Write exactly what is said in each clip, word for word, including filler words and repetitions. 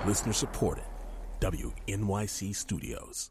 Listener supported. W N Y C Studios.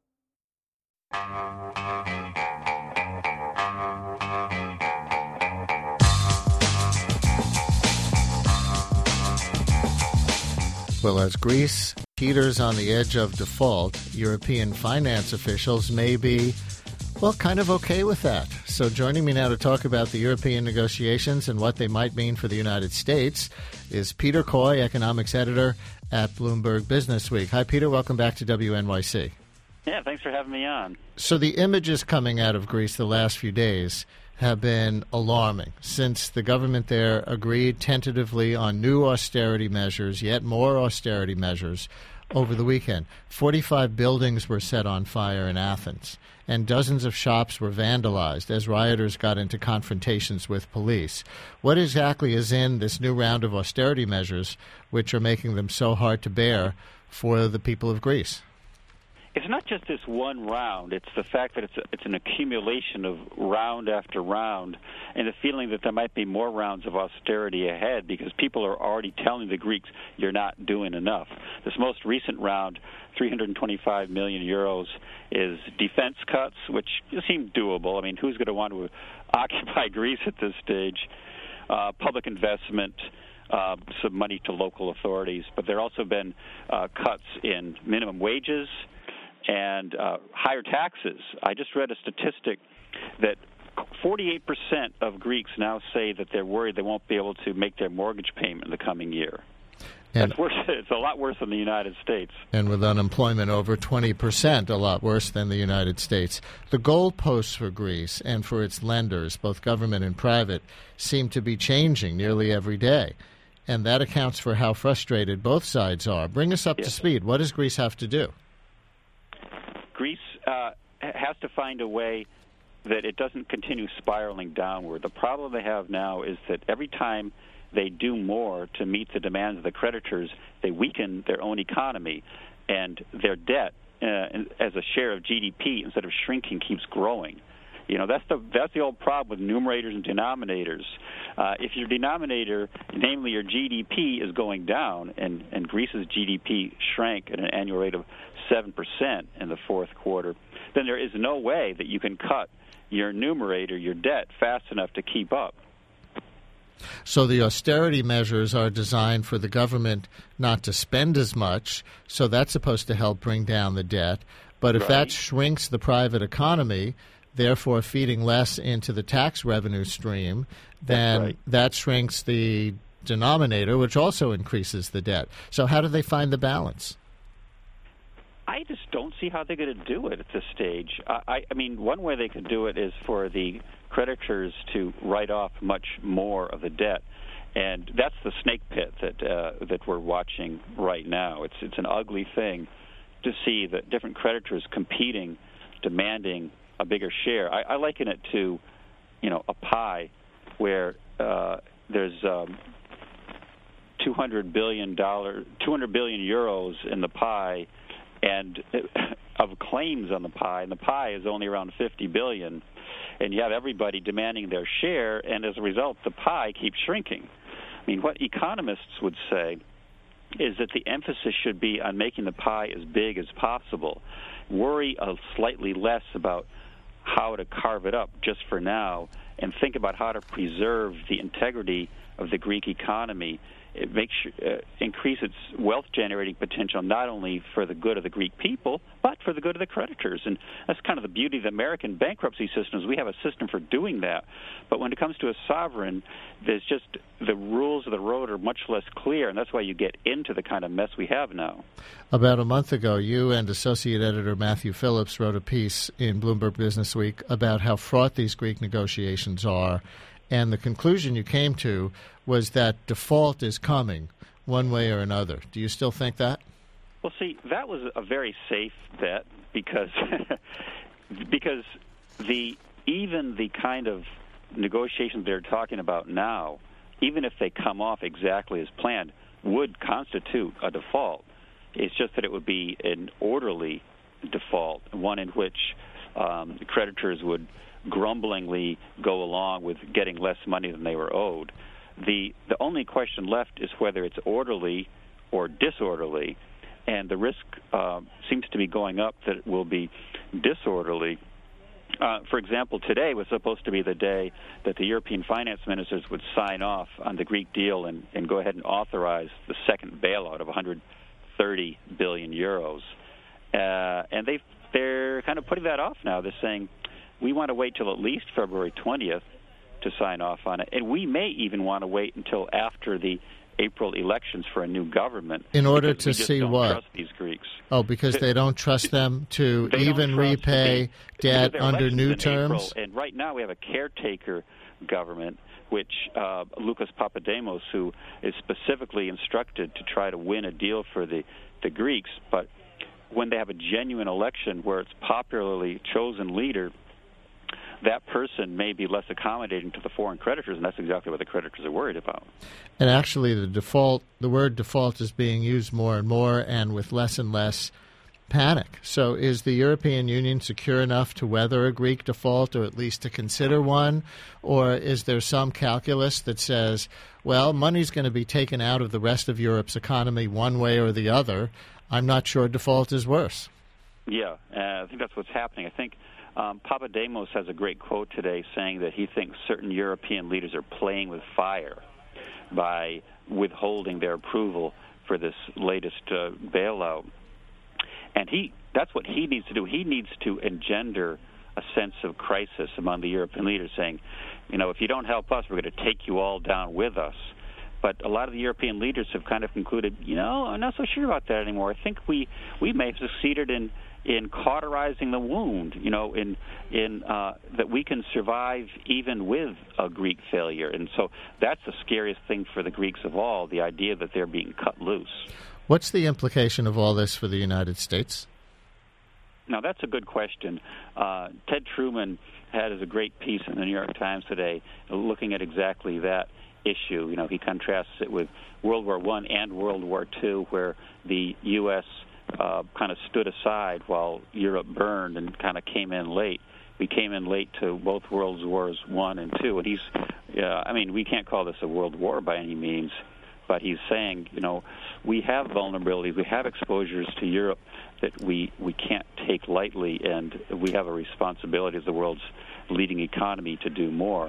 Well, as Greece teeters on the edge of default, European finance officials may be, well, kind of okay with that. So joining me now to talk about the European negotiations and what they might mean for the United States is Peter Coy, economics editor at Bloomberg Businessweek. Hi, Peter. Welcome back to W N Y C. Yeah, thanks for having me on. So the images coming out of Greece the last few days have been alarming since the government there agreed tentatively on new austerity measures, yet more austerity measures, over the weekend. forty-five buildings were set on fire in Athens, and dozens of shops were vandalized as rioters got into confrontations with police. What exactly is in this new round of austerity measures which are making them so hard to bear for the people of Greece? It's not just this one round. It's the fact that it's a, it's an accumulation of round after round, and the feeling that there might be more rounds of austerity ahead because people are already telling the Greeks, you're not doing enough. This most recent round, three hundred twenty-five million euros, is defense cuts, which seem doable. I mean, who's going to want to occupy Greece at this stage? Uh, public investment, uh, some money to local authorities, but there have also been uh, cuts in minimum wages and uh, higher taxes. I just read a statistic that forty-eight percent of Greeks now say that they're worried they won't be able to make their mortgage payment in the coming year. And That's worse. It's a lot worse than the United States. And with unemployment over twenty percent, a lot worse than the United States. The goalposts for Greece and for its lenders, both government and private, seem to be changing nearly every day. And that accounts for how frustrated both sides are. Bring us up yes. to speed. What does Greece have to do? Greece uh, has to find a way that it doesn't continue spiraling downward. The problem they have now is that every time they do more to meet the demands of the creditors, they weaken their own economy, and their debt uh, as a share of G D P, instead of shrinking, keeps growing. You know, that's the that's the old problem with numerators and denominators. Uh, if your denominator, namely your G D P, is going down, and, and Greece's G D P shrank at an annual rate of seven percent in the fourth quarter, then there is no way that you can cut your numerator, your debt, fast enough to keep up. So the austerity measures are designed for the government not to spend as much, so that's supposed to help bring down the debt. But if Right. that shrinks the private economy, therefore feeding less into the tax revenue stream, then right. that shrinks the denominator, which also increases the debt. So how do they find the balance? I just don't see how they're going to do it at this stage. I, I, I mean, one way they could do it is for the creditors to write off much more of the debt, and that's the snake pit that uh, that we're watching right now. It's it's an ugly thing to see the different creditors competing, demanding a bigger share. I, I liken it to, you know, a pie where uh, there's um, two hundred billion dollars, two hundred billion euros in the pie, and of claims on the pie, and the pie is only around fifty billion, and you have everybody demanding their share, and as a result, the pie keeps shrinking. I mean, what economists would say is that the emphasis should be on making the pie as big as possible. Worry a slightly less about how to carve it up just for now, and think about how to preserve the integrity of the Greek economy. It makes uh, increase its wealth-generating potential not only for the good of the Greek people, but for the good of the creditors. And that's kind of the beauty of the American bankruptcy system, is we have a system for doing that. But when it comes to a sovereign, there's just the rules of the road are much less clear, and that's why you get into the kind of mess we have now. About a month ago, you and Associate Editor Matthew Phillips wrote a piece in Bloomberg Businessweek about how fraught these Greek negotiations are, and the conclusion you came to was that default is coming one way or another. Do you still think that? Well, see, that was a very safe bet because because the even the kind of negotiations they're talking about now, even if they come off exactly as planned, would constitute a default. It's just that it would be an orderly default, one in which um, creditors would grumblingly go along with getting less money than they were owed. The the only question left is whether it's orderly or disorderly. And the risk uh, seems to be going up that it will be disorderly. Uh, for example, today was supposed to be the day that the European finance ministers would sign off on the Greek deal and, and go ahead and authorize the second bailout of one hundred thirty billion euros. Uh, and they they're kind of putting that off now. They're saying, we want to wait till at least February twentieth to sign off on it. And we may even want to wait until after the April elections for a new government. In order to we just see don't what? Trust these Greeks. Oh, because they don't trust them to They even repay the, debt under new terms? April, and right now we have a caretaker government, which uh, Lucas Papademos, who is specifically instructed to try to win a deal for the, the Greeks. But when they have a genuine election where it's popularly chosen leader, that person may be less accommodating to the foreign creditors, and that's exactly what the creditors are worried about. And actually, the default, the word default is being used more and more and with less and less panic. So is the European Union secure enough to weather a Greek default, or at least to consider one? Or is there some calculus that says, well, money's going to be taken out of the rest of Europe's economy one way or the other? I'm not sure default is worse. Yeah, uh, I think that's what's happening. I think Um, Papademos has a great quote today saying that he thinks certain European leaders are playing with fire by withholding their approval for this latest uh, bailout. And he that's what he needs to do. He needs to engender a sense of crisis among the European leaders, saying, you know, if you don't help us, we're going to take you all down with us. But a lot of the European leaders have kind of concluded, you know, I'm not so sure about that anymore. I think we, we may have succeeded in in cauterizing the wound, you know, in in uh, that we can survive even with a Greek failure. And so that's the scariest thing for the Greeks of all, the idea that they're being cut loose. What's the implication of all this for the United States? Now, that's a good question. Uh, Ted Truman had a great piece in the New York Times today looking at exactly that issue. You know, he contrasts it with World War One and World War Two, where the U S Uh, kind of stood aside while Europe burned and kind of came in late. We came in late to both World Wars One and Two, and he's, uh, I mean, we can't call this a world war by any means, but he's saying, you know, we have vulnerabilities, we have exposures to Europe that we, we can't take lightly, and we have a responsibility as the world's leading economy to do more.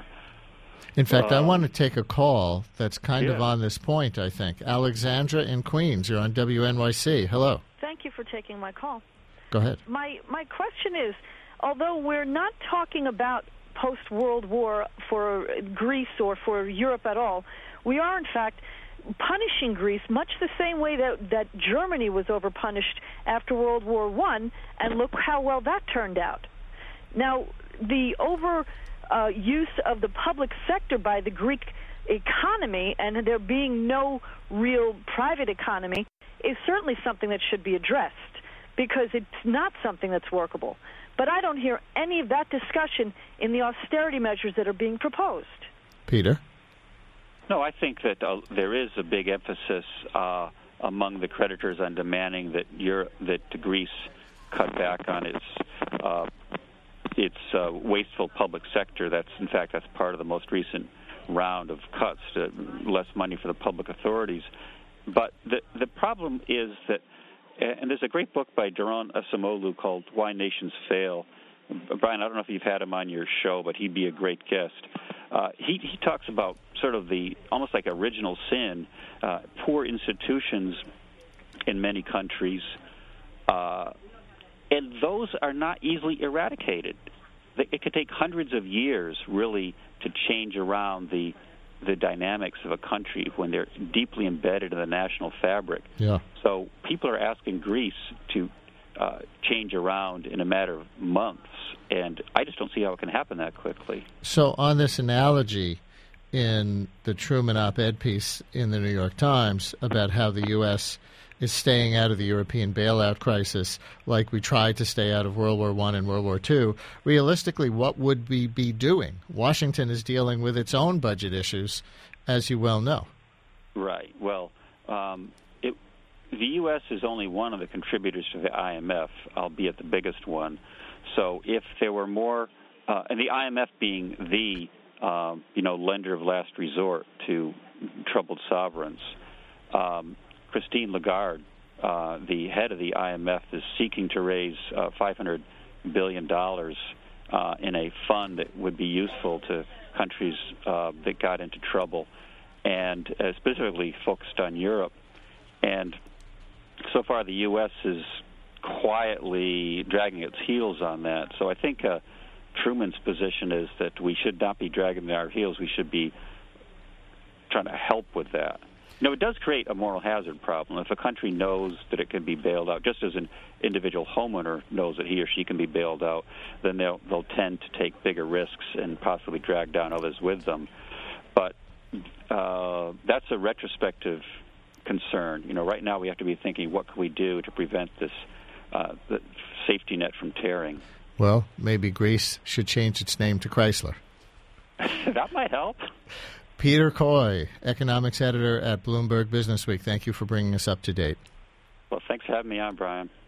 In fact, uh, I want to take a call that's kind yeah. of on this point, I think. Alexandra in Queens, you're on W N Y C. Hello. Thank you for taking my call. Go ahead. My my question is, although we're not talking about post-World War for Greece or for Europe at all, we are, in fact, punishing Greece much the same way that, that Germany was over-punished after World War One, and look how well that turned out. Now, the over... Uh, use of the public sector by the Greek economy and there being no real private economy is certainly something that should be addressed, because it's not something that's workable. But I don't hear any of that discussion in the austerity measures that are being proposed. Peter? No, I think that uh, there is a big emphasis uh, among the creditors on demanding that Europe, that Greece cut back on its uh, its uh, wasteful public sector. That's, in fact, that's part of the most recent round of cuts, to less money for the public authorities. But the the problem is that, and there's a great book by Daron Acemoglu called Why Nations Fail. Brian, I don't know if you've had him on your show, but he'd be a great guest. Uh, he, he talks about sort of the, almost like original sin, uh, poor institutions in many countries, uh, and those are not easily eradicated. It could take hundreds of years, really, to change around the the dynamics of a country when they're deeply embedded in the national fabric. Yeah. So people are asking Greece to uh, change around in a matter of months, and I just don't see how it can happen that quickly. So on this analogy in the Truman op-ed piece in the New York Times about how the U S is staying out of the European bailout crisis like we tried to stay out of World War One and World War Two, realistically, what would we be doing? Washington is dealing with its own budget issues, as you well know. Right. Well, um, it, the U S is only one of the contributors to the I M F, albeit the biggest one. So if there were more, uh, and the I M F being the, uh, you know, lender of last resort to troubled sovereigns, um, Christine Lagarde, uh, the head of the I M F, is seeking to raise uh, five hundred billion dollars uh, in a fund that would be useful to countries uh, that got into trouble, and uh, specifically focused on Europe. And so far, the U S is quietly dragging its heels on that. So I think uh, Truman's position is that we should not be dragging our heels. We should be trying to help with that. You know, it does create a moral hazard problem. If a country knows that it can be bailed out, just as an individual homeowner knows that he or she can be bailed out, then they'll, they'll tend to take bigger risks and possibly drag down others with them. But uh, that's a retrospective concern. You know, right now we have to be thinking, what can we do to prevent this uh, the safety net from tearing? Well, maybe Greece should change its name to Chrysler. That might help. Peter Coy, economics editor at Bloomberg Businessweek. Thank you for bringing us up to date. Well, thanks for having me on, Brian.